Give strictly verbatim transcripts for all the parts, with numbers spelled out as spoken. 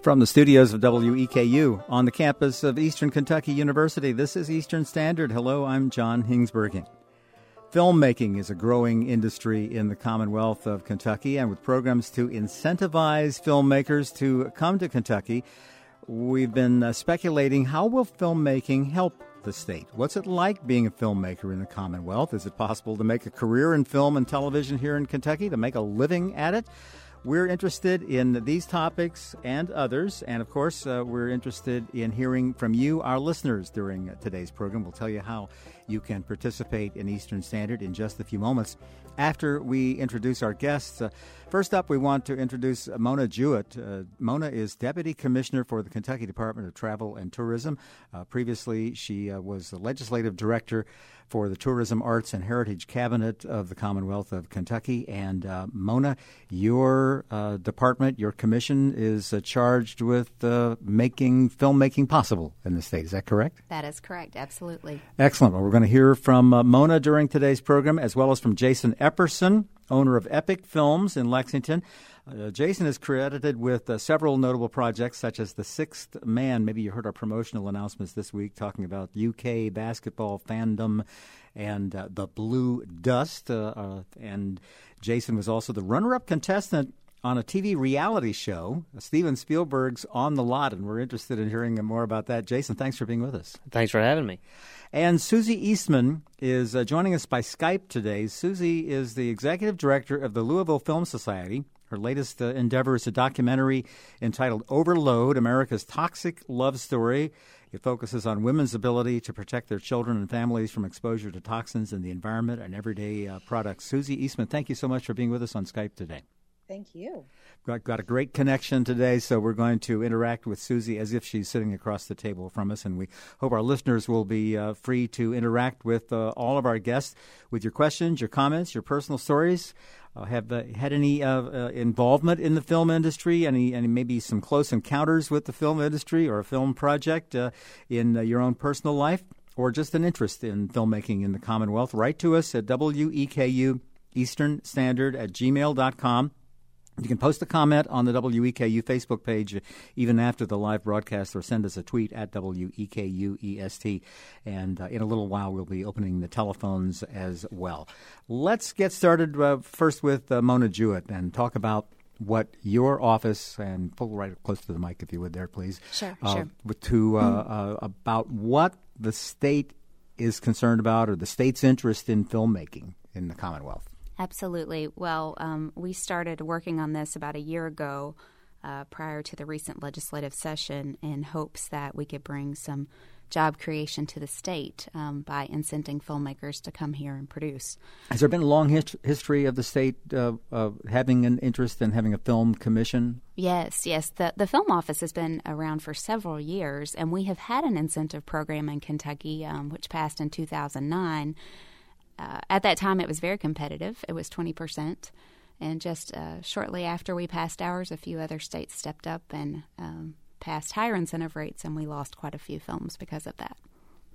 From the studios of W E K U on the campus of Eastern Kentucky University, this is Eastern Standard. Hello, I'm John Hingsbergen. Filmmaking is a growing industry in the Commonwealth of Kentucky, and with programs to incentivize filmmakers to come to Kentucky, we've been uh, speculating how will filmmaking help the state? What's it like being a filmmaker in the Commonwealth? Is it possible to make a career in film and television here in Kentucky, to make a living at it? We're interested in these topics and others, and of course, uh, we're interested in hearing from you, our listeners, during uh, today's program. We'll tell you how you can participate in Eastern Standard in just a few moments after we introduce our guests. Uh, first up, we want to introduce Mona Jewett. Uh, Mona is Deputy Commissioner for the Kentucky Department of Travel and Tourism. Uh, previously, she uh, was the Legislative Director for the Tourism, Arts, and Heritage Cabinet of the Commonwealth of Kentucky. And uh, Mona, your uh, department, your commission is uh, charged with uh, making filmmaking possible in the state. Is that correct? That is correct. Absolutely. Excellent. Well, we're going to hear from uh, Mona during today's program, as well as from Jason Epperson, owner of Epic Films in Lexington. Uh, Jason is credited with uh, several notable projects, such as The Sixth Man. Maybe you heard our promotional announcements this week talking about U K basketball fandom and uh, The Blue Dust. Uh, uh, and Jason was also the runner-up contestant on a T V reality show, Steven Spielberg's On the Lot, and we're interested in hearing more about that. Jason, thanks for being with us. Thanks for having me. And Susie Eastman is uh, joining us by Skype today. Susie is the executive director of the Louisville Film Society. Her latest uh, endeavor is a documentary entitled Overload, America's Toxic Love Story. It focuses on women's ability to protect their children and families from exposure to toxins in the environment and everyday uh, products. Susie Eastman, thank you so much for being with us on Skype today. Thank you. Got, got a great connection today, so we're going to interact with Susie as if she's sitting across the table from us, and we hope our listeners will be uh, free to interact with uh, all of our guests with your questions, your comments, your personal stories. Uh, have uh, had any uh, uh, involvement in the film industry, any, any maybe some close encounters with the film industry or a film project uh, in uh, your own personal life, or just an interest in filmmaking in the Commonwealth? Write to us at W E K U Eastern Standard at gmail dot com. You can post a comment on the W E K U Facebook page even after the live broadcast, or send us a tweet at W E K U E S T. And uh, in a little while, we'll be opening the telephones as well. Let's get started uh, first with uh, Mona Jewett and talk about what your office, and pull right close to the mic if you would there, please. Sure, uh, sure. To, uh, uh, about what the state is concerned about, or the state's interest in filmmaking in the Commonwealth. Absolutely. Well, um, we started working on this about a year ago uh, prior to the recent legislative session, in hopes that we could bring some job creation to the state um, by incenting filmmakers to come here and produce. Has there been a long hist- history of the state uh, uh, having an interest in having a film commission? Yes, yes. The, the Film Office has been around for several years, and we have had an incentive program in Kentucky, um, which passed in two thousand nine. Uh, at that time, it was very competitive. It was twenty percent. And just uh, shortly after we passed ours, a few other states stepped up and um, passed higher incentive rates, and we lost quite a few films because of that.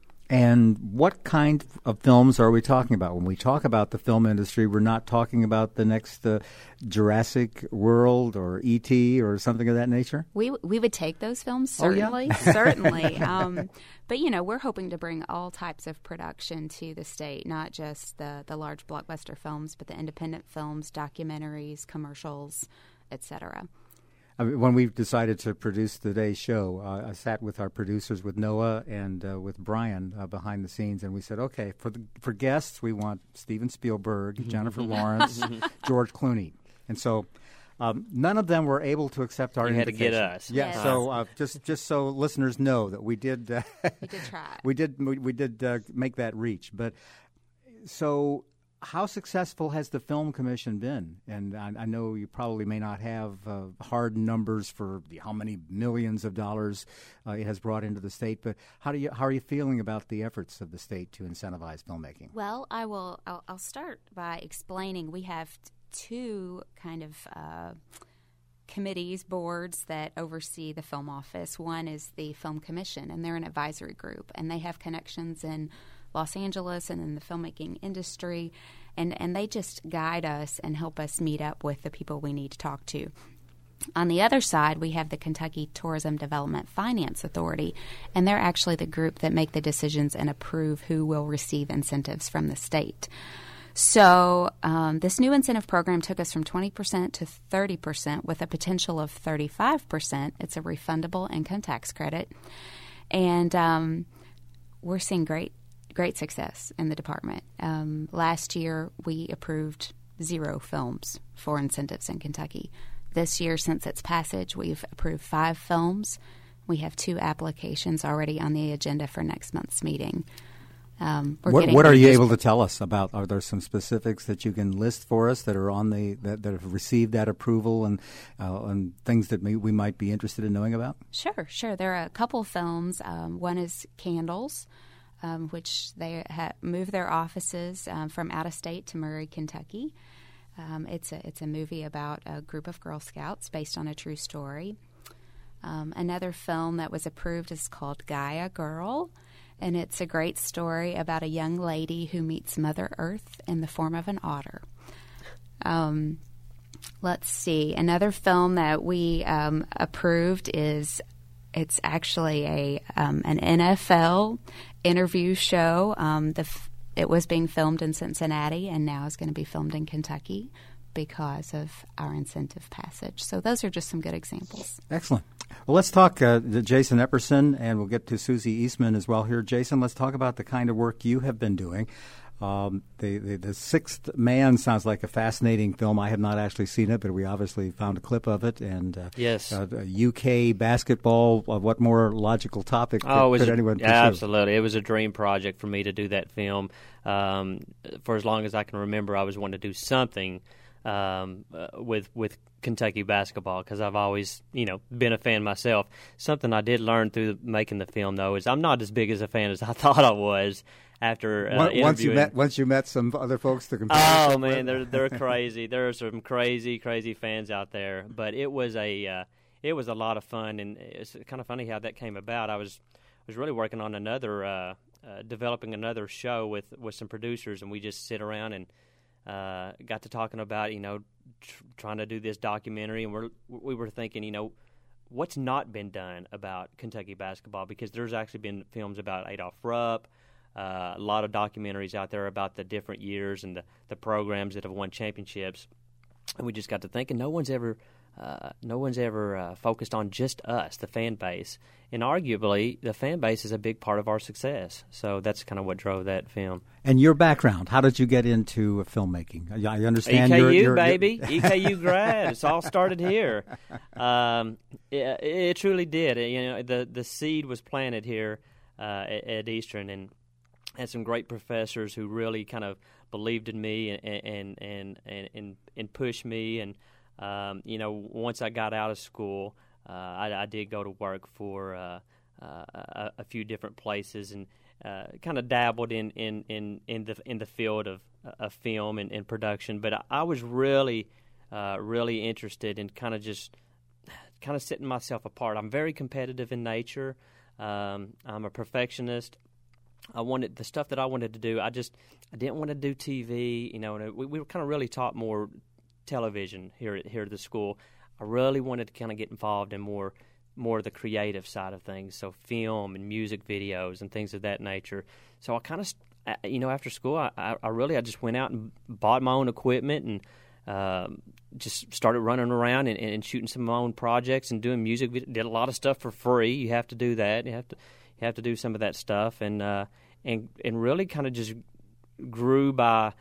And what kind of films are we talking about? When we talk about the film industry, we're not talking about the next uh, Jurassic World or E T or something of that nature? We we would take those films, certainly, oh, yeah? certainly. Um, but, you know, we're hoping to bring all types of production to the state, not just the, the large blockbuster films, but the independent films, documentaries, commercials, et cetera. I mean, when we decided to produce today's show, uh, I sat with our producers, with Noah and uh, with Brian uh, behind the scenes, and we said, okay, for the, for guests, we want Steven Spielberg, Jennifer Lawrence, George Clooney. And so um, none of them were able to accept our you invitation. You had to get us. Yeah, yes. so uh, just just so listeners know that we did uh, we did try. we did we, we did uh, make that reach. But so how successful has the Film Commission been? And I, I know you probably may not have uh, hard numbers for the, how many millions of dollars uh, it has brought into the state, but how do you how are you feeling about the efforts of the state to incentivize filmmaking? Well, I will. I'll, I'll start by explaining. We have t- two kind of uh, committees, boards that oversee the Film Office. One is the Film Commission, and they're an advisory group, and they have connections in Los Angeles and in the filmmaking industry, and, and they just guide us and help us meet up with the people we need to talk to. On the other side, we have the Kentucky Tourism Development Finance Authority, and they're actually the group that make the decisions and approve who will receive incentives from the state. So um, this new incentive program took us from twenty percent to thirty percent with a potential of thirty-five percent. It's a refundable income tax credit. And um, we're seeing great, great success in the department. Um, last year, we approved zero films for incentives in Kentucky. This year, since its passage, we've approved five films. We have two applications already on the agenda for next month's meeting. Um, we're what what are you able to tell us about? Are there some specifics that you can list for us that are on the that, that have received that approval and uh, and things that may, we might be interested in knowing about? Sure, sure. There are a couple films. Um, one is Candles, um, which they ha- moved their offices um, from out of state to Murray, Kentucky. Um, it's a it's a movie about a group of Girl Scouts based on a true story. Um, another film that was approved is called Gaia Girl. And it's a great story about a young lady who meets Mother Earth in the form of an otter. Um, let's see. Another film that we um, approved is it's actually a um, an N F L interview show. Um, the f- it was being filmed in Cincinnati and now is going to be filmed in Kentucky because of our incentive passage. So those are just some good examples. Excellent. Well, let's talk uh, to Jason Epperson, and we'll get to Susie Eastman as well here. Jason, let's talk about the kind of work you have been doing. Um, the, the, the Sixth Man sounds like a fascinating film. I have not actually seen it, but we obviously found a clip of it. And uh, yes, uh, U K basketball. Uh, what more logical topic could, oh, could a, anyone pursue? Absolutely. It was a dream project for me to do that film. Um, for as long as I can remember, I was wanting to do something um, uh, with with Kentucky basketball because I've always, you know, been a fan myself. Something I did learn through making the film, though, is I'm not as big as a fan as I thought I was. After uh, once you met, once you met some other folks to compare. Oh man, they're they're crazy. There are some crazy, crazy fans out there. But it was a uh, it was a lot of fun, and it's kind of funny how that came about. I was was really working on another, uh, uh, developing another show with, with some producers, and we just sit around and uh, got to talking about you know tr- trying to do this documentary, and we're we were thinking you know what's not been done about Kentucky basketball, because there's actually been films about Adolph Rupp. Uh, a lot of documentaries out there about the different years and the, the programs that have won championships, and we just got to thinking no one's ever, uh, no one's ever uh, focused on just us, the fan base, and arguably the fan base is a big part of our success. So that's kind of what drove that film. And your background, how did you get into filmmaking? I understand E K U, you're, you're, baby, you're... E K U grad. It's all started here. Um, it, it truly did. You know, the the seed was planted here uh, at, at Eastern, and had some great professors who really kind of believed in me and and and and, and, and pushed me. And um, you know, once I got out of school, uh, I, I did go to work for uh, uh, a, a few different places and uh, kind of dabbled in, in, in, in the in the field of of film and, and production. But I, I was really uh, really interested in kind of just kind of setting myself apart. I'm very competitive in nature. Um, I'm a perfectionist. I wanted the stuff that I wanted to do. I just I didn't want to do T V. You know, and we, we were kind of really taught more television here at here at the school. I really wanted to kind of get involved in more more of the creative side of things, so film and music videos and things of that nature. So I kind of, you know, after school, I, I, I really I just went out and bought my own equipment and um, just started running around and, and shooting some of my own projects and doing music. Did a lot of stuff for free. You have to do that. You have to. You have to do some of that stuff, and uh, and and really kind of just grew by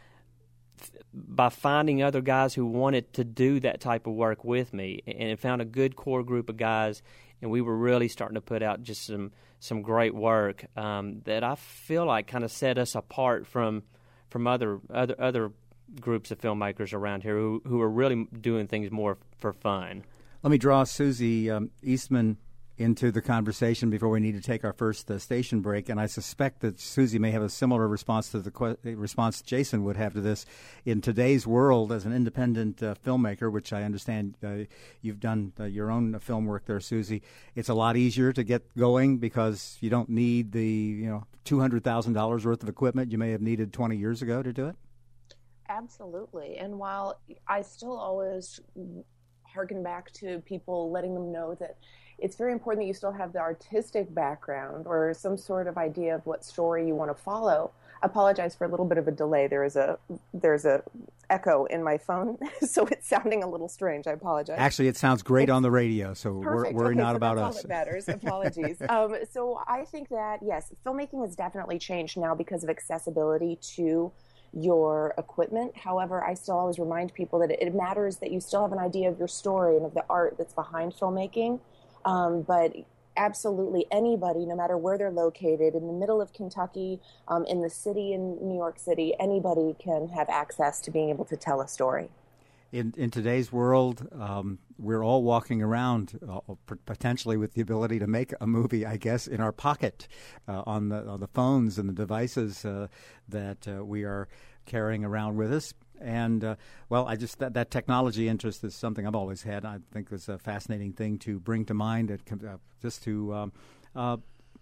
by finding other guys who wanted to do that type of work with me, and found a good core group of guys, and we were really starting to put out just some some great work um, that I feel like kind of set us apart from from other other other groups of filmmakers around here who who are really doing things more for fun. Let me draw Susie um, Eastman into the conversation before we need to take our first uh, station break, and I suspect that Susie may have a similar response to the que- response Jason would have to this. In today's world, as an independent uh, filmmaker, which I understand uh, you've done uh, your own uh, film work there, Susie, it's a lot easier to get going because you don't need the you know two hundred thousand dollars worth of equipment you may have needed twenty years ago to do it. Absolutely, and while I still always harken back to people, letting them know that it's very important that you still have the artistic background or some sort of idea of what story you want to follow. I apologize for a little bit of a delay. There is a there's a echo in my phone, so it's sounding a little strange. I apologize. Actually, it sounds great it's on the radio, so perfect. we're worry okay, not so about that's us. All that matters. Apologies. um, so I think that, yes, filmmaking has definitely changed now because of accessibility to your equipment. However, I still always remind people that it matters that you still have an idea of your story and of the art that's behind filmmaking. Um, but absolutely anybody, no matter where they're located, in the middle of Kentucky, um, in the city, in New York City, anybody can have access to being able to tell a story. In in today's world, um, we're all walking around uh, potentially with the ability to make a movie, I guess, in our pocket uh, on the on the phones and the devices uh, that uh, we are carrying around with us. And, uh, well, I just that, that technology interest is something I've always had. I think it's a fascinating thing to bring to mind, it, uh, just to um, uh,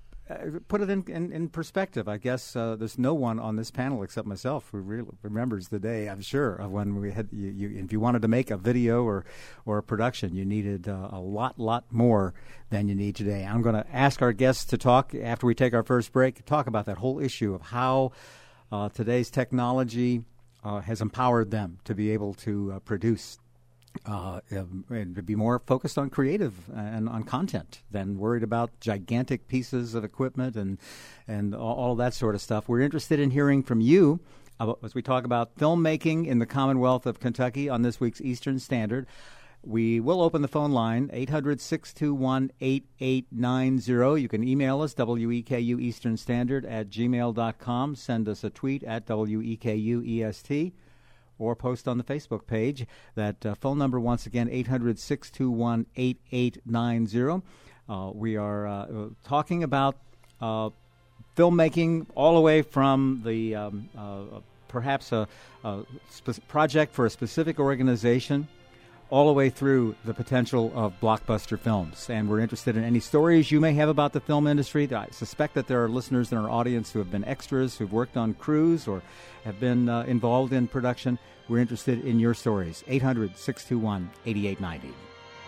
put it in, in, in perspective. I guess uh, there's no one on this panel except myself who really remembers the day, I'm sure, of when we had, you, you, if you wanted to make a video or, or a production, you needed uh, a lot, lot more than you need today. I'm going to ask our guests to talk, after we take our first break, talk about that whole issue of how uh, today's technology Uh, has empowered them to be able to uh, produce uh, and to be more focused on creative and on content than worried about gigantic pieces of equipment and and all, all that sort of stuff. We're interested in hearing from you about, as we talk about filmmaking in the Commonwealth of Kentucky on this week's Eastern Standard. We will open the phone line, eight hundred, six two one, eight eight nine zero. You can email us, W E K U Eastern Standard at gmail dot com. Send us a tweet at W E K U E S T or post on the Facebook page. That uh, phone number, once again, eight hundred, six two one, eight eight nine zero. Uh, we are uh, talking about uh, filmmaking all the way from the um, uh, perhaps a, a spe- project for a specific organization all the way through the potential of blockbuster films. And we're interested in any stories you may have about the film industry. I suspect that there are listeners in our audience who have been extras, who've worked on crews, or have been uh, involved in production. We're interested in your stories. eight hundred, six two one, eight eight nine zero.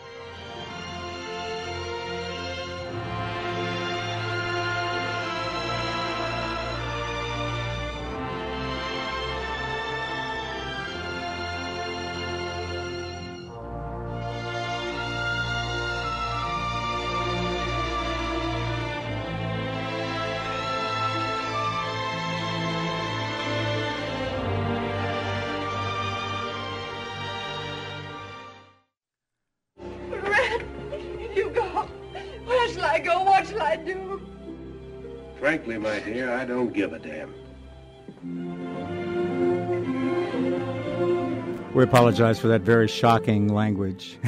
Frankly, my dear, I don't give a damn. We apologize for that very shocking language.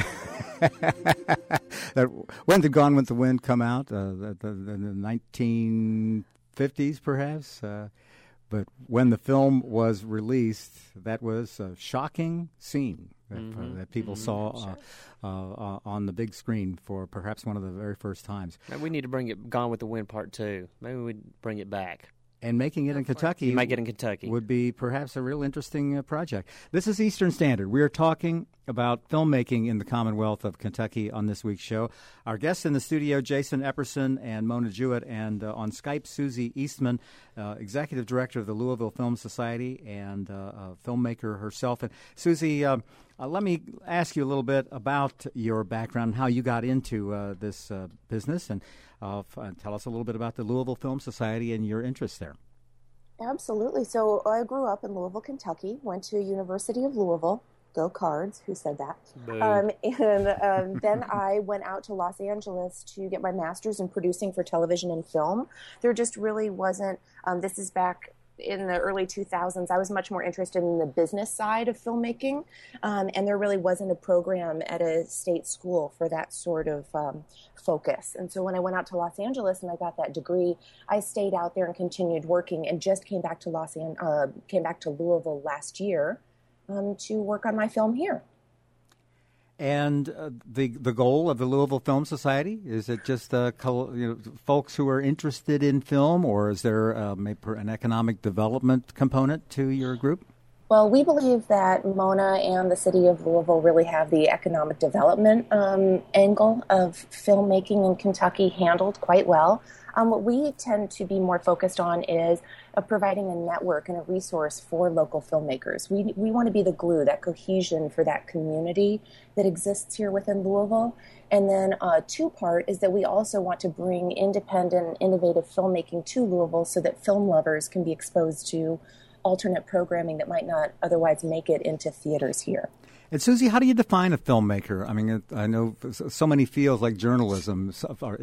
that, when did Gone with the Wind come out? Uh, the, the, the nineteen fifties, perhaps? Uh, but when the film was released, that was a shocking scene that, mm-hmm. uh, that people mm-hmm. saw uh, uh, uh, on the big screen for perhaps one of the very first times. Maybe we need to bring it Gone with the Wind Part two. Maybe we'd bring it back. And making it in Kentucky, you might get in Kentucky, would be perhaps a real interesting uh, project. This is Eastern Standard. We are talking about filmmaking in the Commonwealth of Kentucky on this week's show. Our guests in the studio, Jason Epperson and Mona Jewett, and uh, on Skype, Susie Eastman, uh, Executive Director of the Louisville Film Society and uh, a filmmaker herself. And Susie, uh, uh, let me ask you a little bit about your background and how you got into uh, this uh, business, and Uh, tell us a little bit about the Louisville Film Society and your interests there. Absolutely. So I grew up in Louisville, Kentucky, went to University of Louisville. Go Cards, who said that? Um, and um, then I went out to Los Angeles to get my master's in producing for television and film. There just really wasn't, um, this is back in the early two thousands, I was much more interested in the business side of filmmaking, um, and there really wasn't a program at a state school for that sort of um, focus. And so when I went out to Los Angeles and I got that degree, I stayed out there and continued working, and just came back to Los An- uh, came back to Louisville last year um, to work on my film here. And uh, the the goal of the Louisville Film Society, is it just uh, col- you know, folks who are interested in film, or is there uh, maybe an economic development component to your group? Well, we believe that Mona and the city of Louisville really have the economic development um, angle of filmmaking in Kentucky handled quite well. Um, what we tend to be more focused on is uh, providing a network and a resource for local filmmakers. We we want to be the glue, that cohesion for that community that exists here within Louisville. And then uh, two part is that we also want to bring independent, innovative filmmaking to Louisville so that film lovers can be exposed to alternate programming that might not otherwise make it into theaters here. And Susie, how do you define a filmmaker? I mean, I know so many fields like journalism,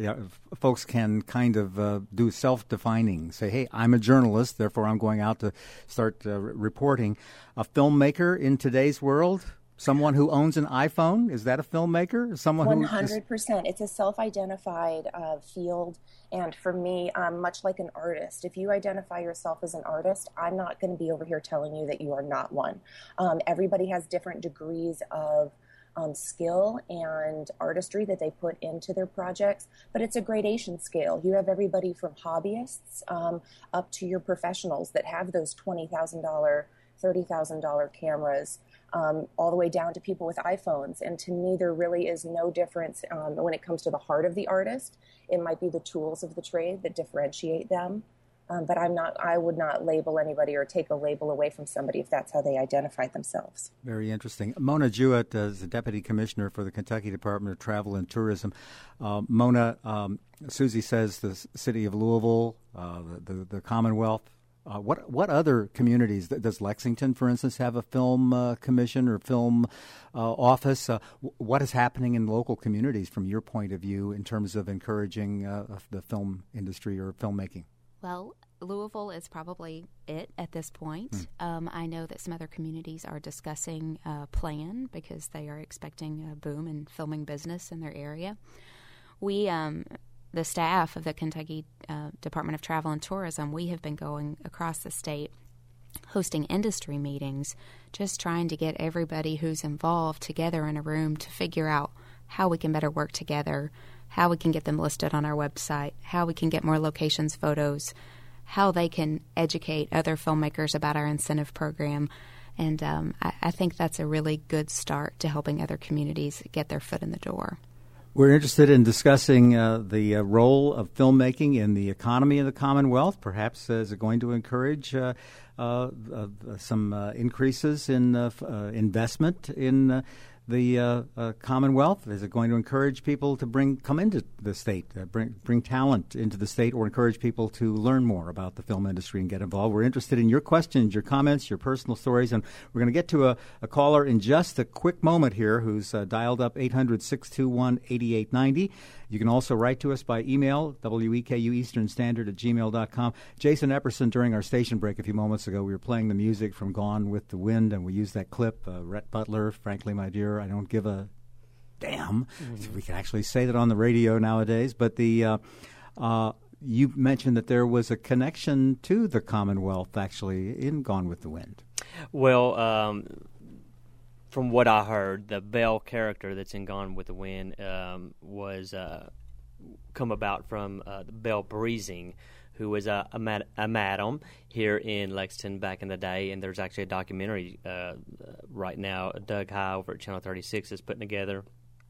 folks can kind of uh, do self-defining, say, hey, I'm a journalist, therefore I'm going out to start uh, reporting. A filmmaker in today's world? Someone who owns an iPhone, is that a filmmaker? Someone one hundred percent. Who is... It's a self-identified uh, field. And for me, um, much like an artist, if you identify yourself as an artist, I'm not going to be over here telling you that you are not one. Um, everybody has different degrees of um, skill and artistry that they put into their projects, but it's a gradation scale. You have everybody from hobbyists um, up to your professionals that have those twenty thousand dollars, thirty thousand dollars cameras, Um, all the way down to people with iPhones. And to me, there really is no difference um, when it comes to the heart of the artist. It might be the tools of the trade that differentiate them. Um, but I'm not, I would not label anybody or take a label away from somebody if that's how they identify themselves. Very interesting. Mona Jewett is the Deputy Commissioner for the Kentucky Department of Travel and Tourism. Uh, Mona, um, Susie says the city of Louisville, uh, the, the, the Commonwealth. Uh, what what other communities, does Lexington, for instance, have a film uh, commission or film uh, office? Uh, what is happening in local communities from your point of view in terms of encouraging uh, the film industry or filmmaking? Well, Louisville is probably it at this point. Mm. Um, I know that some other communities are discussing a plan because they are expecting a boom in filming business in their area. We... Um, The staff of the Kentucky uh, Department of Travel and Tourism, we have been going across the state hosting industry meetings, just trying to get everybody who's involved together in a room to figure out how we can better work together, how we can get them listed on our website, how we can get more locations photos, how they can educate other filmmakers about our incentive program. And um, I, I think that's a really good start to helping other communities get their foot in the door. We're interested in discussing uh, the uh, role of filmmaking in the economy of the Commonwealth. Perhaps uh, is it going to encourage uh, uh, uh, some uh, increases in uh, f- uh, investment in uh, the uh, uh, Commonwealth? Is it going to encourage people to bring come into the state, uh, bring bring talent into the state, or encourage people to learn more about the film industry and get involved? We're interested in your questions, your comments, your personal stories, and we're going to get to a, a caller in just a quick moment here who's uh, dialed up eight hundred, six two one, eight eight nine zero. You can also write to us by email, W E K U Eastern Standard at gmail dot com. Jason Epperson, during our station break a few moments ago, we were playing the music from Gone with the Wind, and we used that clip, uh, Rhett Butler, Frankly, My Dear, I Don't Give a Damn. Mm-hmm. We can actually say that on the radio nowadays. But the uh, uh, you mentioned that there was a connection to the Commonwealth, actually, in Gone with the Wind. Well, um, from what I heard, the Belle character that's in Gone with the Wind um, was uh, come about from uh, Belle Breezing, who was a, a, mad, a madam here in Lexington back in the day. And there's actually a documentary uh, right now, Doug High over at Channel thirty-six is putting together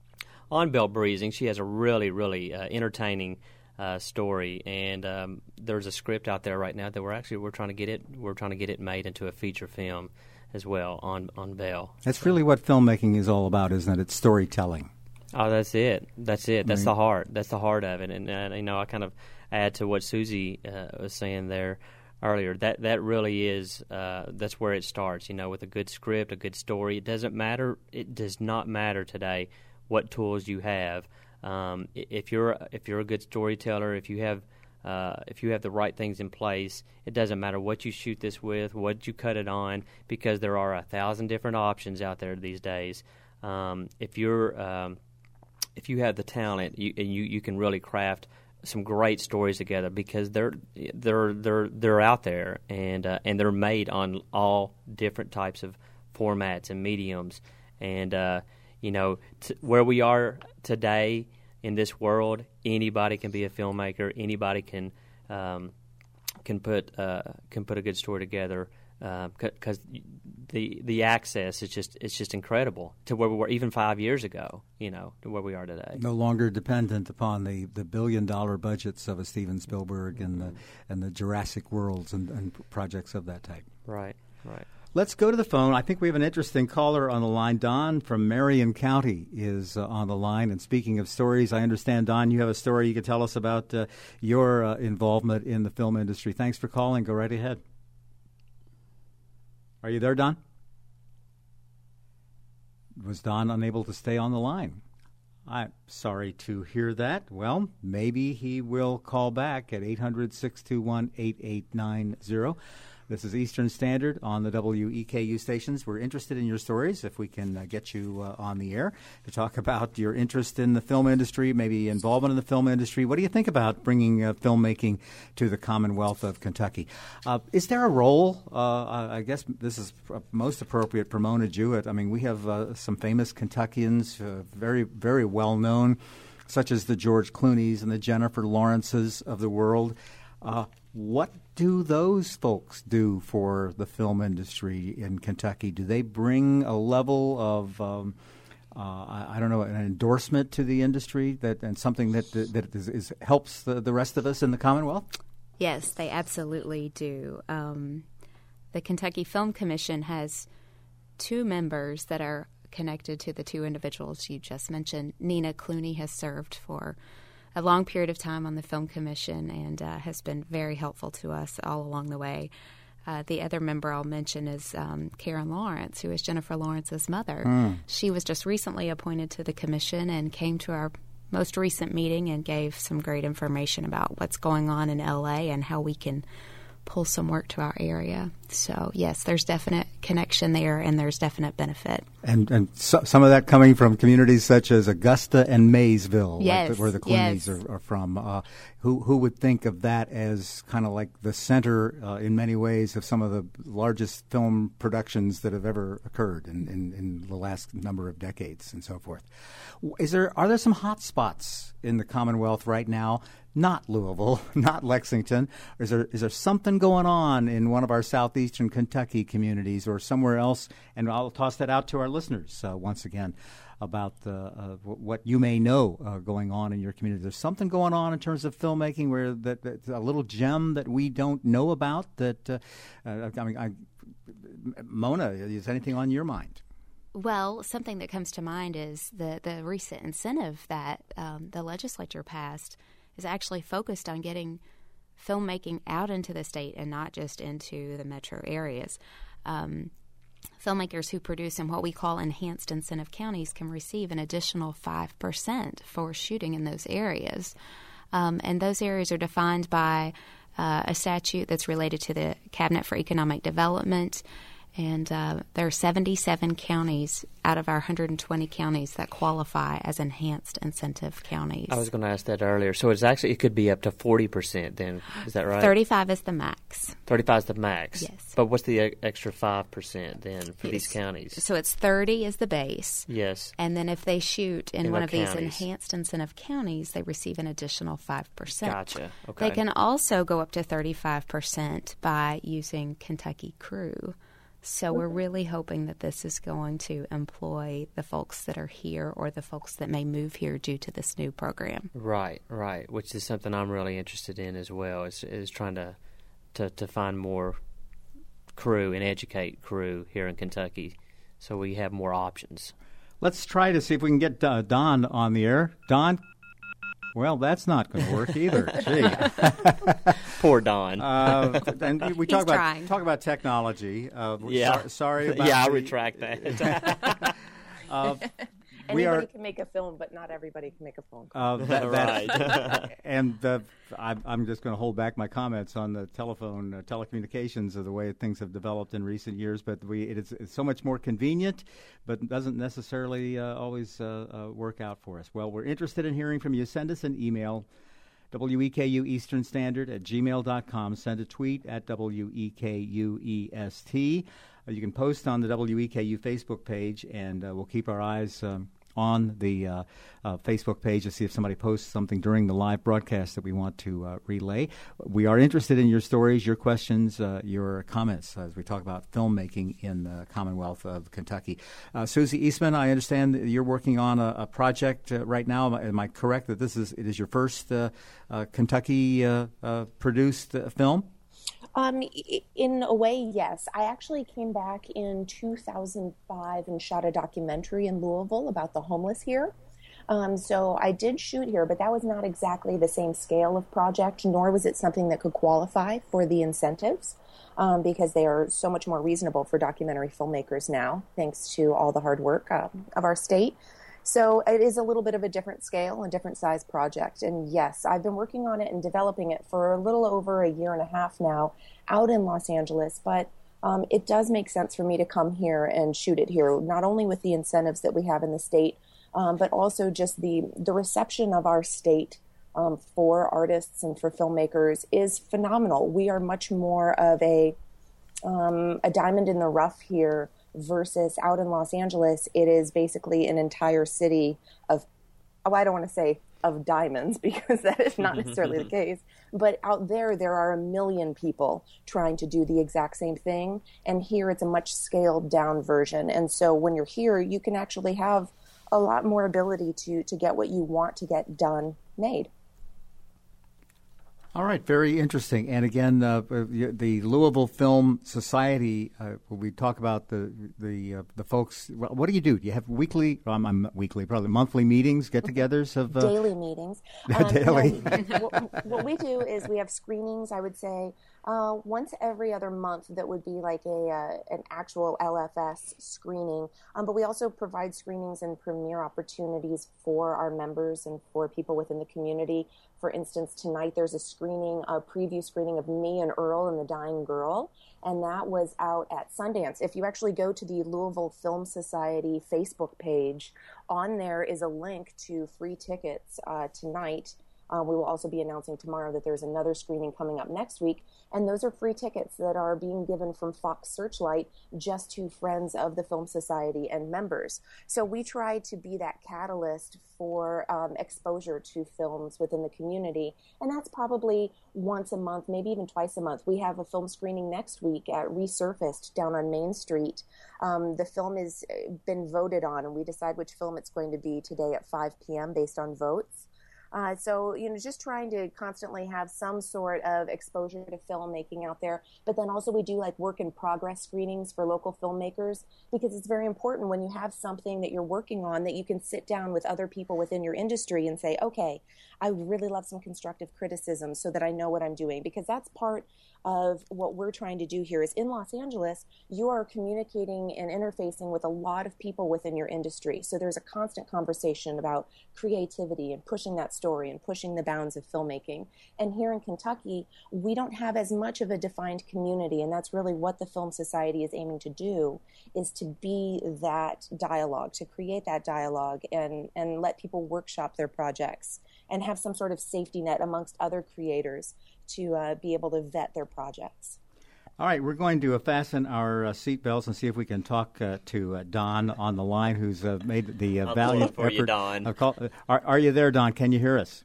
on Belle Breezing. She has a really, really uh, entertaining uh, story, and um, there's a script out there right now that we're actually we're trying to get it we're trying to get it made into a feature film as well on on Belle. That's really what filmmaking is all about, isn't it? It's storytelling. Oh, that's it. That's it. That's right. the heart. That's the heart of it. And, and you know, I kind of add to what Susie uh, was saying there earlier. That that really is. Uh, that's where it starts. You know, with a good script, a good story. It doesn't matter. It does not matter today what tools you have. Um, if you're if you're a good storyteller, if you have uh, if you have the right things in place, it doesn't matter what you shoot this with, what you cut it on, because there are a thousand different options out there these days. Um, if you're um, if you have the talent, you, and you, you can really craft some great stories together, because they're they're they're they're out there, and uh, and they're made on all different types of formats and mediums, and uh, you know t- where we are today in this world, anybody can be a filmmaker. Anybody can um, can put uh, can put a good story together because uh, the the access is just it's just incredible to where we were even five years ago. You know, to where we are today. No longer dependent upon the, the billion dollar budgets of a Steven Spielberg mm-hmm. and the and the Jurassic Worlds and, and projects of that type. Right. Right. Let's go to the phone. I think we have an interesting caller on the line. Don from Marion County is uh, on the line. And speaking of stories, I understand, Don, you have a story you could tell us about uh, your uh, involvement in the film industry. Thanks for calling. Go right ahead. Are you there, Don? Was Don unable to stay on the line? I'm sorry to hear that. Well, maybe he will call back at eight hundred, six two one, eight eight nine zero. This is Eastern Standard on the W E K U stations. We're interested in your stories, if we can uh, get you uh, on the air to talk about your interest in the film industry, maybe involvement in the film industry. What do you think about bringing uh, filmmaking to the Commonwealth of Kentucky? Uh, is there a role? Uh, I guess this is most appropriate for Mona Jewett. I mean, we have uh, some famous Kentuckians, uh, very, very well known, such as the George Clooneys and the Jennifer Lawrences of the world. Uh, what do those folks do for the film industry in Kentucky? Do they bring a level of, um, uh, I, I don't know, an endorsement to the industry that and something that that is, is helps the, the rest of us in the Commonwealth? Yes, they absolutely do. Um, the Kentucky Film Commission has two members that are connected to the two individuals you just mentioned. Nina Clooney has served for a long period of time on the Film Commission and uh, has been very helpful to us all along the way. Uh, the other member I'll mention is um, Karen Lawrence, who is Jennifer Lawrence's mother. Mm. She was just recently appointed to the commission and came to our most recent meeting and gave some great information about what's going on in L A and how we can pull some work to our area. So, yes, there's definite connection there, and there's definite benefit. And and so, some of that coming from communities such as Augusta and Maysville, yes, like the, where the Clooneys yes. are, are from. Uh, who who would think of that as kind of like the center, uh, in many ways, of some of the largest film productions that have ever occurred in, in, in the last number of decades and so forth? Is there are there some hot spots in the Commonwealth right now? Not Louisville, not Lexington. Is there is there something going on in one of our southeastern Kentucky communities or somewhere else? And I'll toss that out to our listeners uh, once again about uh, uh, what you may know uh, going on in your community. There's something going on in terms of filmmaking where that, that's a little gem that we don't know about. That uh, uh, I mean, I, Mona, is anything on your mind? Well, something that comes to mind is the the recent incentive that um, the legislature passed is actually focused on getting filmmaking out into the state and not just into the metro areas. Um, filmmakers who produce in what we call enhanced incentive counties can receive an additional five percent for shooting in those areas. Um, and those areas are defined by uh, a statute that's related to the Cabinet for Economic Development. And uh, there are seventy-seven counties out of our one hundred twenty counties that qualify as enhanced incentive counties. I was going to ask that earlier. So it's actually it could be up to forty percent then. Is that right? thirty-five is the max. thirty-five is the max. Yes. But what's the extra five percent then for yes. these counties? So it's thirty is the base. Yes. And then if they shoot in, in one of counties. these enhanced incentive counties, they receive an additional five percent. Gotcha. Okay. They can also go up to thirty-five percent by using Kentucky Crew. So we're really hoping that this is going to employ the folks that are here or the folks that may move here due to this new program. Right, right, which is something I'm really interested in as well, is, is trying to, to, to find more crew and educate crew here in Kentucky so we have more options. Let's try to see if we can get uh, Don on the air. Don? Well, that's not going to work either. Gee. Poor Don. Uh, and we talk He's about trying. talk about technology. Uh, yeah. So, sorry about Yeah, I'll the, retract that. uh, Anybody we are, can make a film, but not everybody can make a phone uh, call. that, Right. that, and uh, I'm, I'm just going to hold back my comments on the telephone uh, telecommunications of the way things have developed in recent years. But we it is it's so much more convenient, but doesn't necessarily uh, always uh, uh, work out for us. Well, we're interested in hearing from you. Send us an email. W E K U Eastern Standard at gmail dot com. Send a tweet at W E K U E S T. Uh, you can post on the W E K U Facebook page, and uh, we'll keep our eyes um, on the uh, uh, Facebook page to see if somebody posts something during the live broadcast that we want to uh, relay. We are interested in your stories, your questions, uh, your comments as we talk about filmmaking in the Commonwealth of Kentucky. Uh, Susie Eastman, I understand that you're working on a, a project uh, right now. Am I, am I correct that this is it is your first uh, uh, Kentucky uh, uh, produced uh, film? Um, in a way, yes. I actually came back in two thousand five and shot a documentary in Louisville about the homeless here. Um, so I did shoot here, but that was not exactly the same scale of project, nor was it something that could qualify for the incentives, um, because they are so much more reasonable for documentary filmmakers now, thanks to all the hard work uh, of our state. So it is a little bit of a different scale and different size project. And yes, I've been working on it and developing it for a little over a year and a half now out in Los Angeles. But um, it does make sense for me to come here and shoot it here, not only with the incentives that we have in the state, um, but also just the, the reception of our state um, for artists and for filmmakers is phenomenal. We are much more of a, um, a diamond in the rough here versus out in Los Angeles. It is basically an entire city of, oh, I don't want to say of diamonds because that is not necessarily the case, but out there, there are a million people trying to do the exact same thing. And here it's a much scaled down version. And so when you're here, you can actually have a lot more ability to, to get what you want to get done made. All right, very interesting. And again, uh, the Louisville Film Society, uh, we talk about the the uh, the folks. What do you do? Do you have weekly, um, um, weekly, probably monthly meetings, get-togethers of uh, daily meetings? Um, daily. No, what, what we do is we have screenings. I would say uh, once every other month. That would be like a uh, an actual L F S screening. Um, but we also provide screenings and premiere opportunities for our members and for people within the community. For instance, tonight there's a screening, a preview screening of Me and Earl and the Dying Girl, and that was out at Sundance. If you actually go to the Louisville Film Society Facebook page, on there is a link to free tickets uh, tonight. Uh, we will also be announcing tomorrow that there's another screening coming up next week, and those are free tickets that are being given from Fox Searchlight just to friends of the Film Society and members. So we try to be that catalyst for um, exposure to films within the community, and that's probably once a month, maybe even twice a month. We have a film screening next week at Resurfaced down on Main Street. Um, the film has been voted on, and we decide which film it's going to be today at five p.m. based on votes. Uh, so, you know, just trying to constantly have some sort of exposure to filmmaking out there. But then also we do like work in progress screenings for local filmmakers, because it's very important when you have something that you're working on that you can sit down with other people within your industry and say, okay, I would really love some constructive criticism so that I know what I'm doing, because that's part of what we're trying to do here. Is in Los Angeles, you are communicating and interfacing with a lot of people within your industry. So there's a constant conversation about creativity and pushing that story and pushing the bounds of filmmaking. And here in Kentucky, we don't have as much of a defined community, and that's really what the Film Society is aiming to do, is to be that dialogue, to create that dialogue and, and let people workshop their projects and have some sort of safety net amongst other creators to uh, be able to vet their projects. All right, we're going to uh, fasten our uh, seatbelts and see if we can talk uh, to uh, Don on the line, who's uh, made the uh, valiant for effort. you, Don. Of call, are, are you there, Don? Can you hear us?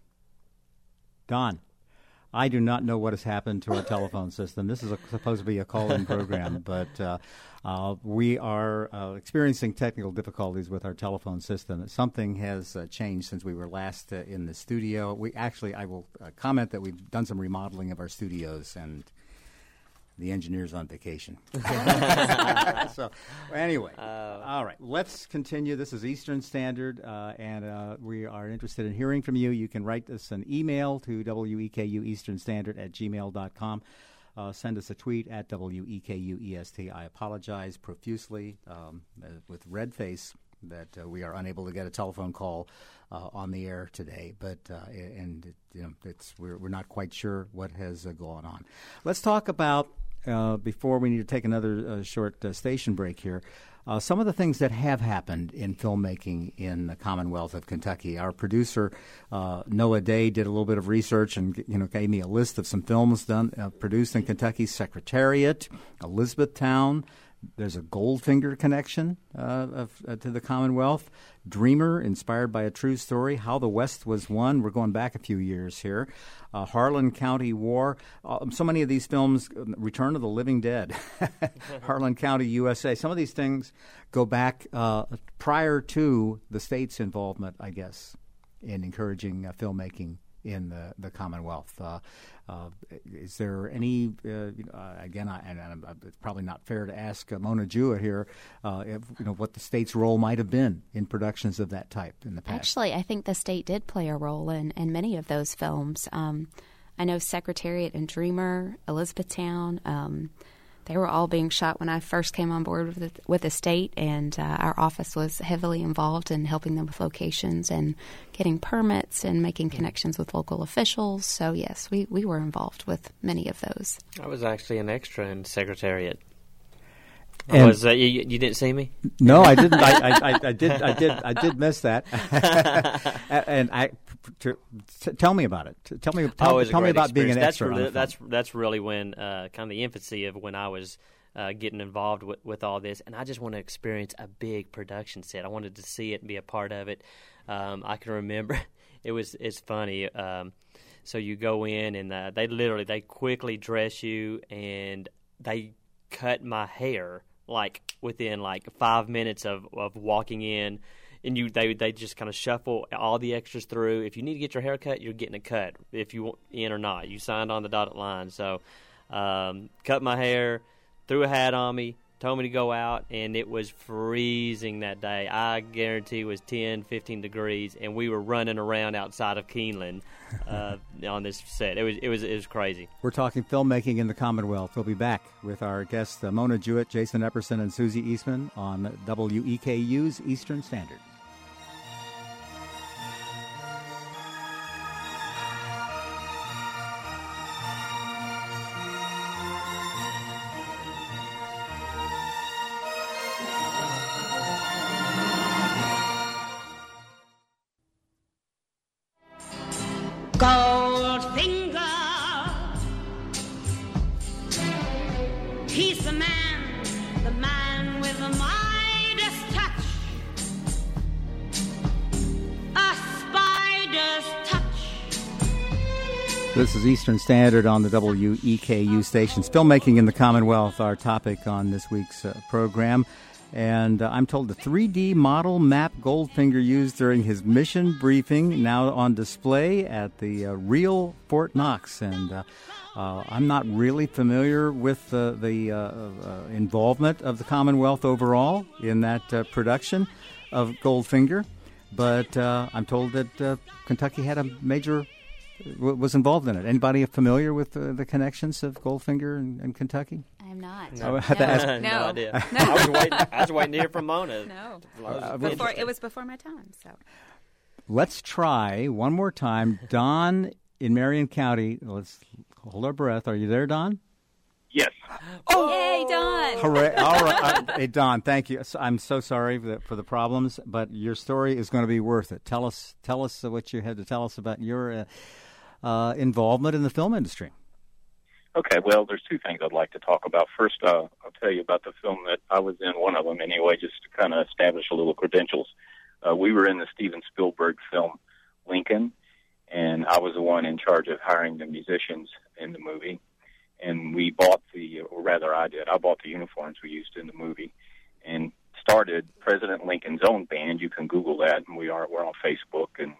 Don, I do not know what has happened to our telephone system. This is a, supposed to be a call-in program, but uh, uh, we are uh, experiencing technical difficulties with our telephone system. Something has uh, changed since we were last uh, in the studio. We actually, I will uh, comment that we've done some remodeling of our studios, and the engineer's on vacation. So, anyway, uh, all right, let's continue. This is Eastern Standard, uh, and uh, we are interested in hearing from you. You can write us an email to W E K U Eastern Standard at gmail dot com. Uh, send us a tweet at W E K U E S T. I apologize profusely um, uh, with red face that uh, we are unable to get a telephone call uh, on the air today, but uh, and it, you know, it's we're we're not quite sure what has uh, gone on. Let's talk about uh, before we need to take another uh, short uh, station break here. Uh, some of the things that have happened in filmmaking in the Commonwealth of Kentucky. Our producer, uh, Noah Day, did a little bit of research and you know gave me a list of some films done uh, produced in Kentucky's Secretariat, Elizabethtown, there's a Goldfinger connection uh, of, uh, to the Commonwealth. Dreamer, inspired by a true story. How the West Was Won. We're going back a few years here. Uh, Harlan County War. Uh, so many of these films, Return of the Living Dead, Harlan County, U S A. Some of these things go back uh, prior to the state's involvement, I guess, in encouraging uh, filmmaking in the, the Commonwealth. Uh, uh, is there any, uh, again, I, and, and it's probably not fair to ask uh, Mona Jewett here, uh, if, you know, what the state's role might have been in productions of that type in the past. Actually, I think the state did play a role in, in many of those films. Um, I know Secretariat and Dreamer, Elizabethtown, um, they were all being shot when I first came on board with the, with the state, and uh, our office was heavily involved in helping them with locations and getting permits and making connections with local officials. So, yes, we, we were involved with many of those. I was actually an extra in Secretariat. And was uh, you, you didn't see me? No, I didn't. I, I, I did. I did. I did miss that. And I to, to, tell me about it. Tell me. Tell, oh, tell me about being an that's extra. Really, that's that's really when uh, kind of the infancy of when I was uh, getting involved with, with all this, and I just want to experience a big production set. I wanted to see it and be a part of it. Um, I can remember it was. It's funny. Um, so you go in and uh, they literally they quickly dress you and they cut my hair. Like within like five minutes of, of walking in, and you they they just kind of shuffle all the extras through. If you need to get your hair cut, you're getting a cut. If you want in or not, you signed on the dotted line. So, um, cut my hair, threw a hat on me, told me to go out, and it was freezing that day. I guarantee it was ten, fifteen degrees, and we were running around outside of Keeneland uh, on this set. It was it was it was crazy. We're talking filmmaking in the Commonwealth. We'll be back with our guests uh, Mona Jewett, Jason Epperson, and Susie Eastman on W E K U's Eastern Standard. Goldfinger, he's the man, the man with the Midas touch, a spider's touch. This is Eastern Standard on the W E K U stations. Filmmaking in the Commonwealth, our topic on this week's uh, program. And uh, I'm told the three D model map Goldfinger used during his mission briefing now on display at the uh, real Fort Knox. And uh, uh, I'm not really familiar with uh, the uh, uh, involvement of the Commonwealth overall in that uh, production of Goldfinger. But uh, I'm told that uh, Kentucky had a major, w- was involved in it. Anybody familiar with uh, the connections of Goldfinger and, and Kentucky? I'm not. No. I have to ask. No. no idea. No. I was waiting. I was waiting to hear from Mona. No. Uh, Before, it was before my time, so. Let's try one more time. Don in Marion County. Let's hold our breath. Are you there, Don? Yes. Oh, yay, Don! Hooray! All right, uh, hey Don, thank you. I'm so sorry for the, for the problems, but your story is going to be worth it. Tell us, tell us what you had to tell us about your uh, uh, involvement in the film industry. Okay, well, there's two things I'd like to talk about. First, uh, I'll tell you about the film that I was in, one of them anyway, just to kind of establish a little credentials. Uh, we were in the Steven Spielberg film Lincoln, and I was the one in charge of hiring the musicians in the movie. And we bought the, or rather I did, I bought the uniforms we used in the movie and started President Lincoln's own band. You can Google that, and we are, we're on Facebook, and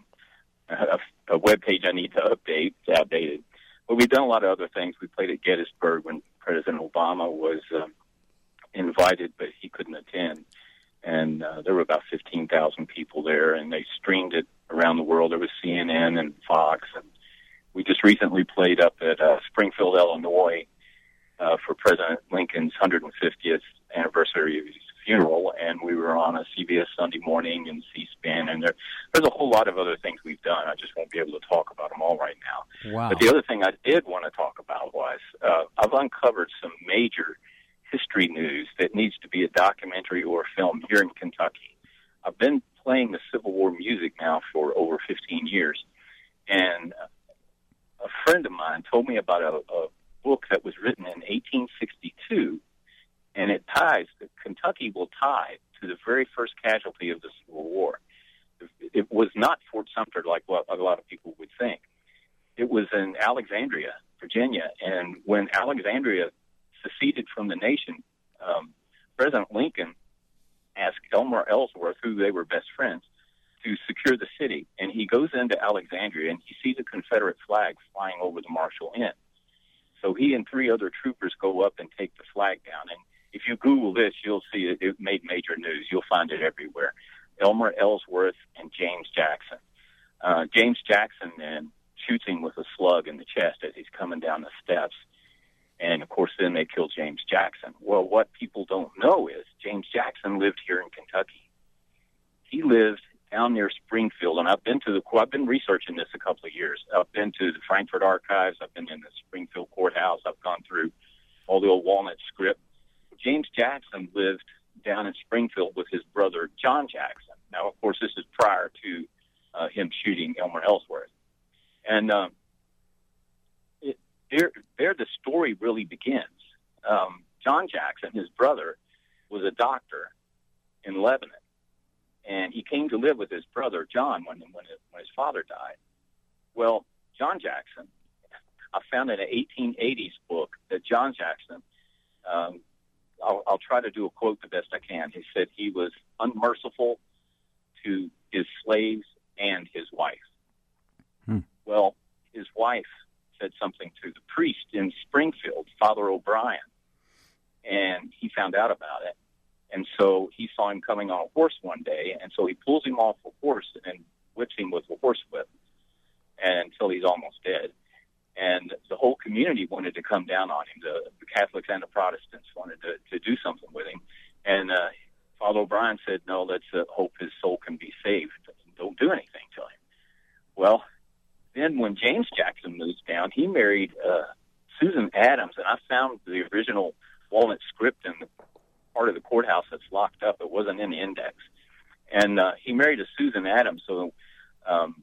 a, a web page I need to update. It's outdated. But we've done a lot of other things. We played at Gettysburg when President Obama was uh, invited, but he couldn't attend. And uh, there were about fifteen thousand people there, and they streamed it around the world. There was C N N and Fox. And we just recently played up at uh, Springfield, Illinois, uh, for President Lincoln's one hundred fiftieth anniversary of his funeral, and we were on a C B S Sunday Morning and C-SPAN, and there, there's a whole lot of other things we've done. I just won't be able to talk about them all right now. Wow. But the other thing I did want to talk about was uh, I've uncovered some major history news that needs to be a documentary or a film here in Kentucky. I've been playing the Civil War music now for over fifteen years, and a friend of mine told me about a, a book that was written in eighteen sixty-two And it ties, Kentucky will tie to the very first casualty of the Civil War. It was not Fort Sumter like what a lot of people would think. It was in Alexandria, Virginia. And when Alexandria seceded from the nation, um, President Lincoln asked Elmer Ellsworth, who they were best friends, to secure the city. And he goes into Alexandria, and he sees a Confederate flag flying over the Marshall Inn. So he and three other troopers go up and take the flag down. And if you Google this, you'll see it, it made major news. You'll find it everywhere. Elmer Ellsworth and James Jackson. Uh, James Jackson then shoots him with a slug in the chest as he's coming down the steps. And, of course, then they kill James Jackson. Well, what people don't know is James Jackson lived here in Kentucky. He lived down near Springfield, and I've been to the I've been researching this a couple of years. I've been to the Frankfort Archives. I've been in the Springfield Courthouse. I've gone through all the old Walnut script. James Jackson lived down in Springfield with his brother, John Jackson. Now, of course, this is prior to uh, him shooting Elmer Ellsworth. And um, it, there, there the story really begins. Um, John Jackson, his brother, was a doctor in Lebanon. And he came to live with his brother, John, when, when, his, when his father died. Well, John Jackson, I found in an eighteen eighties book that John Jackson, um, I'll, I'll try to do a quote the best I can. He said he was unmerciful to his slaves and his wife. Hmm. Well, his wife said something to the priest in Springfield, Father O'Brien, and he found out about it. And so he saw him coming on a horse one day, and so he pulls him off a horse and whips him with a horsewhip until he's almost dead. And the whole community wanted to come down on him. The, the Catholics and the Protestants wanted to, to do something with him. And uh, Father O'Brien said, no, let's uh, hope his soul can be saved. Don't do anything to him. Well, then when James Jackson moves down, he married uh, Susan Adams, and I found the original Walnut script in the part of the courthouse that's locked up. It wasn't in the index. And uh, he married a Susan Adams, so um,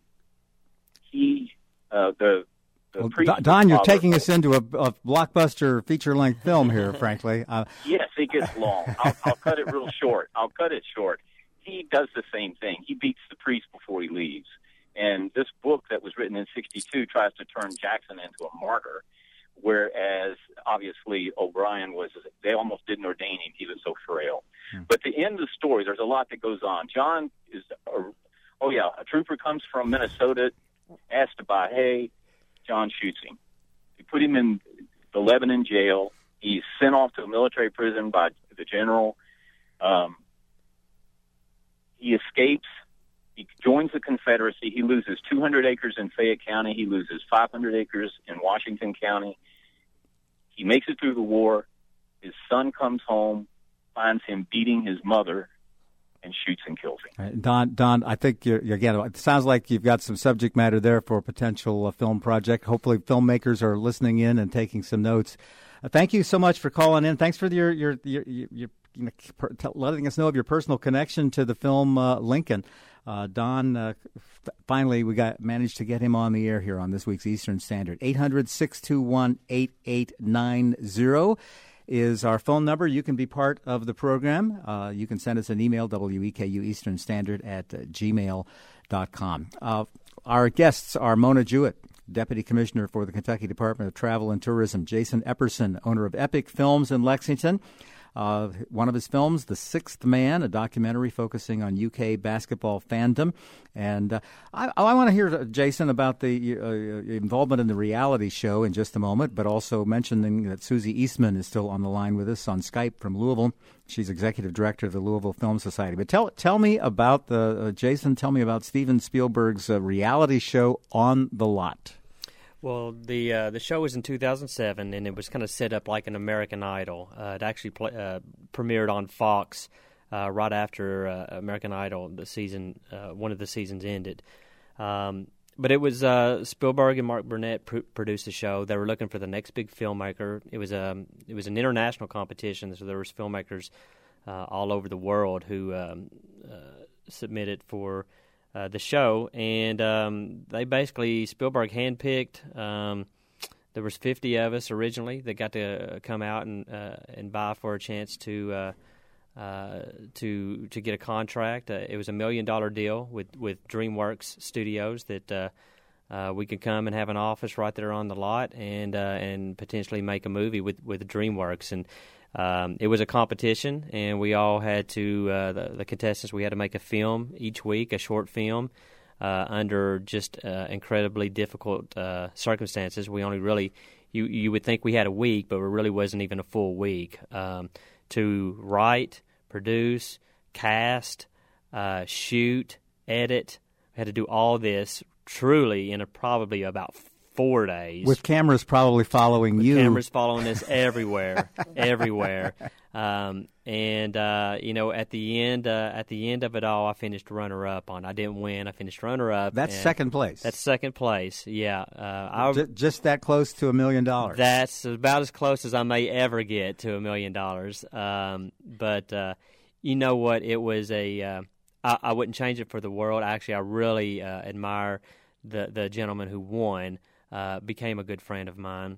he, uh, the, the well, Don, you're taking us into a, a blockbuster feature-length film here, frankly. Uh, yes, it gets long. I'll, I'll cut it real short. I'll cut it short. He does the same thing. He beats the priest before he leaves. And this book that was written in sixty-two tries to turn Jackson into a martyr, whereas obviously O'Brien was, they almost didn't ordain him. He was so frail. Hmm. But the end of the story, there's a lot that goes on. John is, a, oh yeah, a trooper comes from Minnesota, asks to buy hay. John shoots him. They put him in the Lebanon jail. He's sent off to a military prison by the general. Um, he escapes. He joins the Confederacy. He loses two hundred acres in Fayette County. He loses five hundred acres in Washington County. He makes it through the war. His son comes home, finds him beating his mother, and shoots and kills him. Right. Don, Don, I think, you're, again, it sounds like you've got some subject matter there for a potential uh, film project. Hopefully filmmakers are listening in and taking some notes. Uh, thank you so much for calling in. Thanks for your your your, your, your you know, per, t- letting us know of your personal connection to the film uh, Lincoln. Uh, Don, uh, f- finally, we got managed to get him on the air here on this week's Eastern Standard. eight hundred, six two one, eight eight nine zero is our phone number. You can be part of the program. Uh, you can send us an email, W E K U Eastern Standard at uh, gmail dot com. Uh, our guests are Mona Jewett, Deputy Commissioner for the Kentucky Department of Travel and Tourism, Jason Epperson, owner of Epic Films in Lexington. Uh, one of his films, The Sixth Man, a documentary focusing on U K basketball fandom. And uh, I, I want to hear, uh, Jason, about the uh, involvement in the reality show in just a moment, but also mentioning that Susie Eastman is still on the line with us on Skype from Louisville. She's executive director of the Louisville Film Society. But tell tell me about, the uh, Jason, tell me about Steven Spielberg's uh, reality show On the Lot. Well, the uh, the show was in two thousand seven, and it was kind of set up like an American Idol. Uh, it actually play, uh, premiered on Fox uh, right after uh, American Idol, the season, uh, one of the seasons ended. Um, but it was uh, Spielberg and Mark Burnett pr- produced the show. They were looking for the next big filmmaker. It was a it was an international competition, so there was filmmakers uh, all over the world who um, uh, submitted for Uh, the show, and um, they basically, Spielberg handpicked um, there was fifty of us originally that got to come out and uh, and vie for a chance to uh, uh, to to get a contract. Uh, it was a million dollar deal with, with DreamWorks Studios that uh, uh, we could come and have an office right there on the lot and uh, and potentially make a movie with with DreamWorks. And um, it was a competition, and we all had to uh, the, the contestants we had to make a film each week, a short film. Uh, under just uh, incredibly difficult uh, circumstances. We only really, you you would think we had a week, but it really wasn't even a full week um, to write, produce, cast, uh, shoot, edit. We had to do all this truly in a, probably about four days. With cameras probably following With you. Cameras following us everywhere, everywhere. Um, and uh, you know, at the end, uh, at the end of it all, I finished runner-up on. I didn't win. I finished runner-up. That's second place. That's second place. Yeah, uh, I, J- just that close to a million dollars. That's about as close as I may ever get to a million dollars. Um, but uh, you know what? It was a. Uh, I, I wouldn't change it for the world. Actually, I really uh, admire the the gentleman who won. Uh, became a good friend of mine.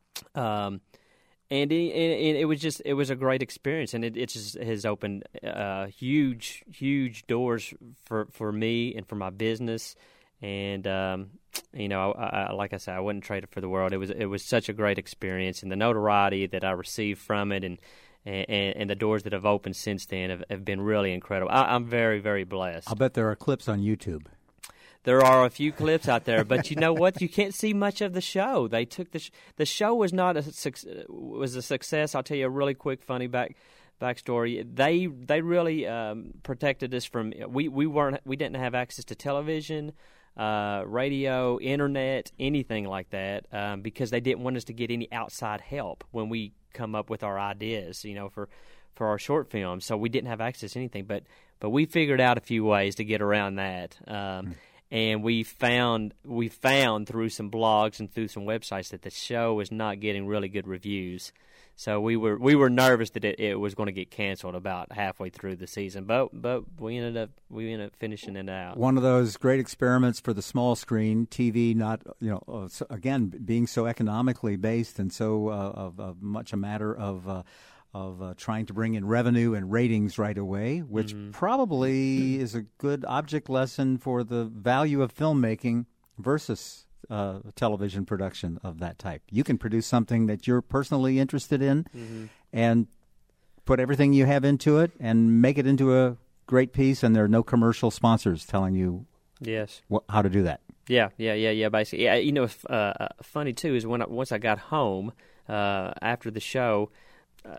Um, And it, it, it was just it was a great experience, and it, it just has opened uh, huge, huge doors for, for me and for my business. And um, you know, I, I, like I said, I wouldn't trade it for the world. It was it was such a great experience, and the notoriety that I received from it, and and, and the doors that have opened since then have, have been really incredible. I, I'm very, very blessed. I'll bet there are clips on YouTube. There are a few clips out there, but you know what? You can't see much of the show. They took the sh- the show was not a was a success. I'll tell you a really quick, funny back backstory. They they really um, protected us from we, we weren't we didn't have access to television, uh, radio, internet, anything like that, um, because they didn't want us to get any outside help when we come up with our ideas. You know, for for our short films, so we didn't have access to anything. But but we figured out a few ways to get around that. Um, mm. And we found we found through some blogs and through some websites that the show was not getting really good reviews. So we were we were nervous that it, it was going to get canceled about halfway through the season. But but we ended up we ended up finishing it out. One of those great experiments for the small screen T V. Not you know uh, so again being so economically based and so uh, of, of much a matter of. Uh, of uh, trying to bring in revenue and ratings right away, which mm-hmm. probably is a good object lesson for the value of filmmaking versus uh, television production of that type. You can produce something that you're personally interested in mm-hmm. and put everything you have into it and make it into a great piece, and there are no commercial sponsors telling you yes wh- how to do that. Yeah, yeah, yeah, yeah, basically. Yeah, you know, uh, funny, too, is when I, once I got home uh, after the show, uh,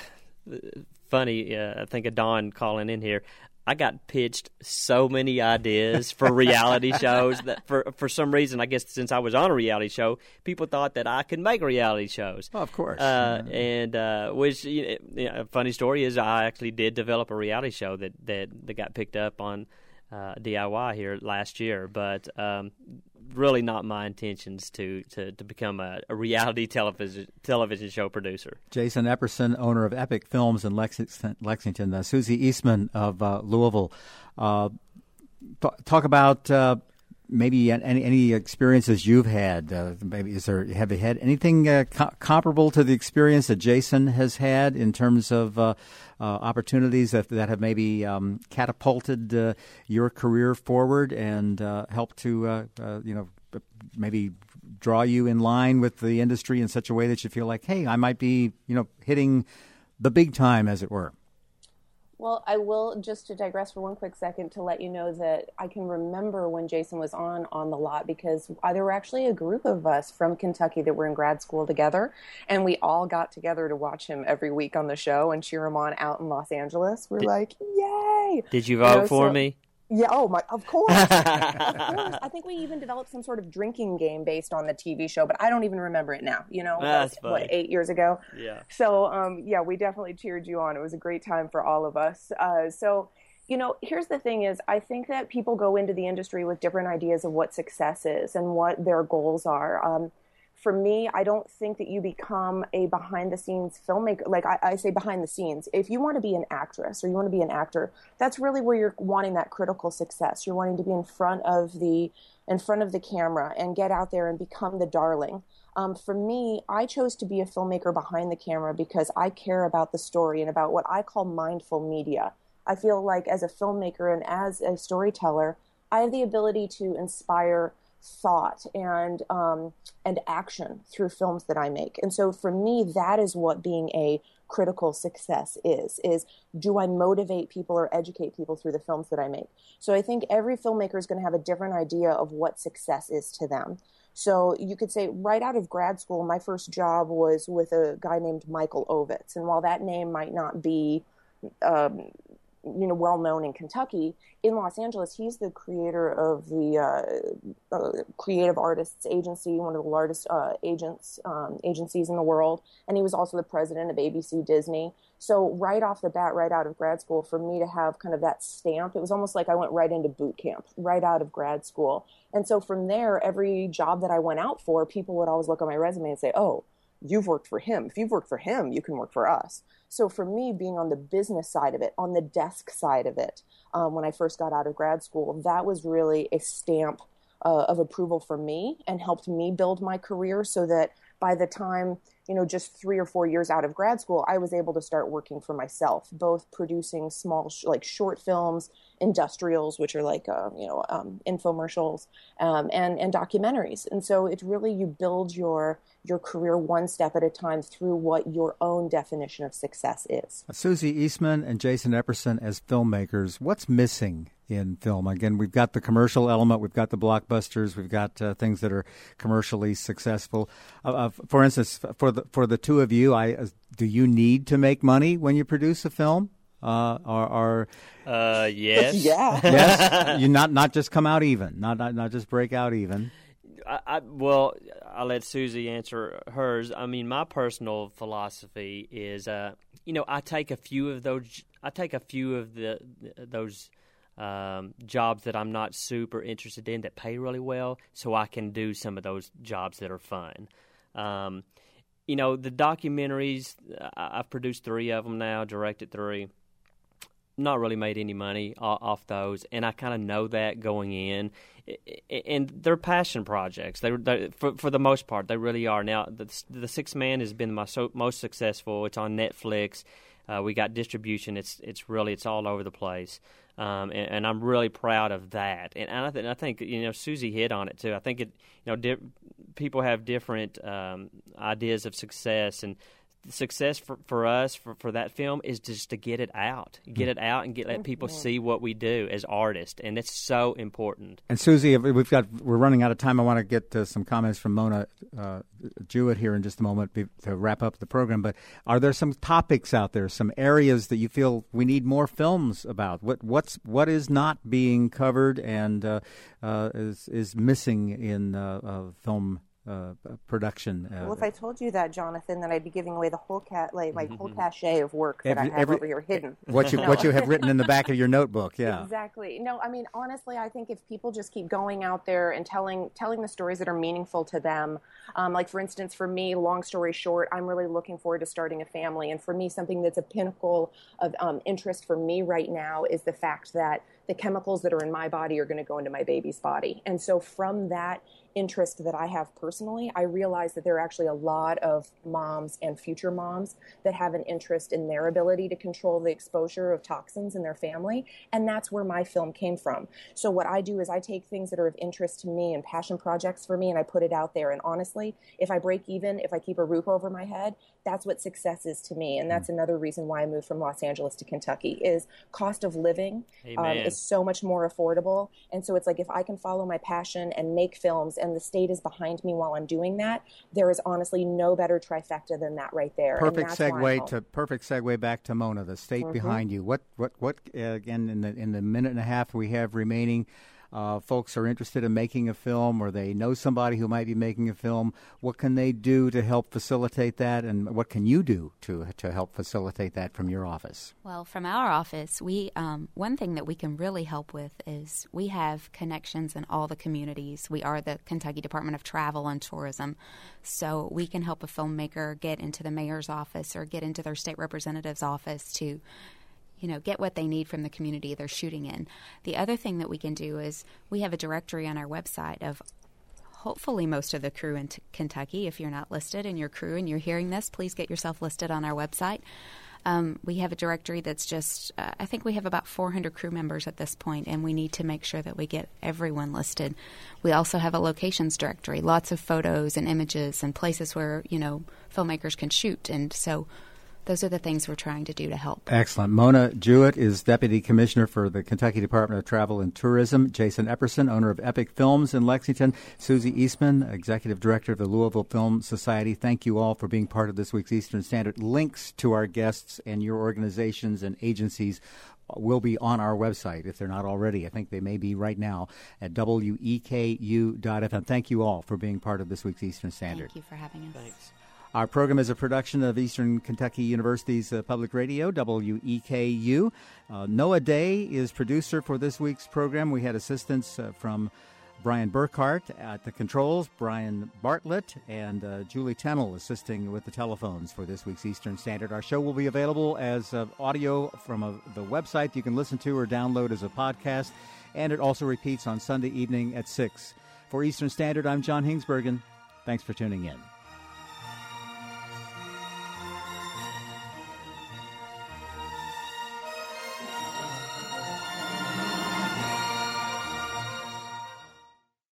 funny, uh, I think of Don calling in here. I got pitched so many ideas for reality shows that for for some reason, I guess since I was on a reality show, people thought that I could make reality shows. Oh, of course. Uh, yeah. And uh, which, you know, a funny story is I actually did develop a reality show that, that, that got picked up on uh, D I Y here last year. But um, really not my intentions to, to, to become a, a reality television television show producer. Jason Epperson, owner of Epic Films in Lexington, Lexington uh, Susie Eastman of uh, Louisville. Uh, th- talk about uh, maybe any, any experiences you've had. Uh, maybe is there have you had anything uh, co- comparable to the experience that Jason has had in terms of uh, uh, opportunities that, that have maybe um, catapulted uh, your career forward and uh, helped to uh, uh, you know maybe draw you in line with the industry in such a way that you feel like, hey, I might be you know hitting the big time, as it were. Well, I will, just to digress for one quick second, to let you know that I can remember when Jason was on On the Lot, because there were actually a group of us from Kentucky that were in grad school together, and we all got together to watch him every week on the show and cheer him on out in Los Angeles. We're did, like, yay! Did you vote you know, for so, me? Yeah, oh my, of course. Of course. I think we even developed some sort of drinking game based on the T V show, but I don't even remember it now. You know, that's that was, what, eight years ago? Yeah. So, um, yeah, we definitely cheered you on. It was a great time for all of us. Uh, so, you know, here's the thing is, I think that people go into the industry with different ideas of what success is and what their goals are. Um, for me, I don't think that you become a behind-the-scenes filmmaker. Like I, I say behind the scenes. If you want to be an actress or you want to be an actor, that's really where you're wanting that critical success. You're wanting to be in front of the in front of the camera and get out there and become the darling. Um, for me, I chose to be a filmmaker behind the camera because I care about the story and about what I call mindful media. I feel like as a filmmaker and as a storyteller, I have the ability to inspire thought and um, and action through films that I make. And so for me, that is what being a critical success is, is do I motivate people or educate people through the films that I make? So I think every filmmaker is going to have a different idea of what success is to them. So you could say right out of grad school, my first job was with a guy named Michael Ovitz. And while that name might not be um, you know, well known in Kentucky, in Los Angeles, he's the creator of the uh, uh, Creative Artists Agency, one of the largest uh, agents um, agencies in the world, and he was also the president of A B C Disney. So right off the bat, right out of grad school, for me to have kind of that stamp, it was almost like I went right into boot camp, right out of grad school. And so from there, every job that I went out for, people would always look at my resume and say, "Oh, you've worked for him. If you've worked for him, you can work for us." So for me, being on the business side of it, on the desk side of it, um, when I first got out of grad school, that was really a stamp uh, of approval for me and helped me build my career so that by the time, you know, just three or four years out of grad school, I was able to start working for myself, both producing small, sh- like short films, industrials, which are like, uh, you know, um, infomercials, um, and, and documentaries. And so it's really, you build your, your career one step at a time through what your own definition of success is. Susie Eastman and Jason Epperson as filmmakers, what's missing in film? Again, we've got the commercial element, we've got the blockbusters, we've got uh, things that are commercially successful. Uh, uh, for instance, for the for the two of you, I uh, do you need to make money when you produce a film? Uh, or, or uh, yes, yeah, yes, you not not just come out even, not not, not just break out even. I, I, well, I'll let Susie answer hers. I mean, my personal philosophy is, uh, you know, I take a few of those. I take a few of the those um, jobs that I'm not super interested in that pay really well, so I can do some of those jobs that are fun. Um, you know, the documentaries. I, I've produced three of them now, directed three. Not really made any money off those, and I kind of know that going in. And they're passion projects. They, they for for the most part, they really are. Now, the, the Sixth Man has been my so, most successful. It's on Netflix. Uh, we got distribution. It's it's really it's all over the place, um, and, and I'm really proud of that. And, and I, th- I think you know Susie hit on it too. I think it you know di- people have different um, ideas of success, and success for, for us for, for that film is just to get it out, get it out, and get let people see what we do as artists, and it's so important. And Susie, we've got we're running out of time. I want to get uh, some comments from Mona uh, Jewett here in just a moment be, to wrap up the program. But are there some topics out there, some areas that you feel we need more films about? What what's what is not being covered and uh, uh, is is missing in uh, uh, film? Uh, production. Uh, well, if I told you that, Jonathan, then I'd be giving away the whole cat, like my whole cachet of work that every, I have every, over here hidden. What you no. what you have written in the back of your notebook, yeah. Exactly. No, I mean honestly, I think if people just keep going out there and telling telling the stories that are meaningful to them, um, like for instance, for me, long story short, I'm really looking forward to starting a family, and for me, something that's a pinnacle of um, interest for me right now is the fact that the chemicals that are in my body are going to go into my baby's body, and so from that interest that I have personally, I realize that there are actually a lot of moms and future moms that have an interest in their ability to control the exposure of toxins in their family, and that's where my film came from. So what I do is I take things that are of interest to me and passion projects for me, and I put it out there, and honestly, if I break even, if I keep a roof over my head, that's what success is to me, and that's another reason why I moved from Los Angeles to Kentucky, is cost of living um, is so much more affordable, and so it's like if I can follow my passion and make films and the state is behind me while I'm doing that, there is honestly no better trifecta than that right there. Perfect segue to perfect segue back to Mona, the state mm-hmm. behind you. What what what uh, again in the in the minute and a half we have remaining, uh, folks are interested in making a film, or they know somebody who might be making a film, what can they do to help facilitate that, and what can you do to to help facilitate that from your office? Well, from our office, we um, one thing that we can really help with is we have connections in all the communities. We are the Kentucky Department of Travel and Tourism, so we can help a filmmaker get into the mayor's office or get into their state representative's office to you know, get what they need from the community they're shooting in. The other thing that we can do is we have a directory on our website of hopefully most of the crew in t- Kentucky. If you're not listed in your crew and you're hearing this, please get yourself listed on our website. Um, we have a directory that's just, uh, I think we have about four hundred crew members at this point, and we need to make sure that we get everyone listed. We also have a locations directory, lots of photos and images and places where, you know, filmmakers can shoot. And so those are the things we're trying to do to help. Excellent. Mona Jewett is Deputy Commissioner for the Kentucky Department of Travel and Tourism. Jason Epperson, owner of Epic Films in Lexington. Susie Eastman, Executive Director of the Louisville Film Society. Thank you all for being part of this week's Eastern Standard. Links to our guests and your organizations and agencies will be on our website if they're not already. I think they may be right now at W E K U dot F M. Thank you all for being part of this week's Eastern Standard. Thank you for having us. Thanks. Our program is a production of Eastern Kentucky University's uh, Public Radio, W E K U. Uh, Noah Day is producer for this week's program. We had assistance uh, from Brian Burkhart at the controls, Brian Bartlett, and uh, Julie Tennell assisting with the telephones for this week's Eastern Standard. Our show will be available as uh, audio from a, the website you can listen to or download as a podcast, and it also repeats on Sunday evening at six. For Eastern Standard, I'm John Hingsbergen. Thanks for tuning in.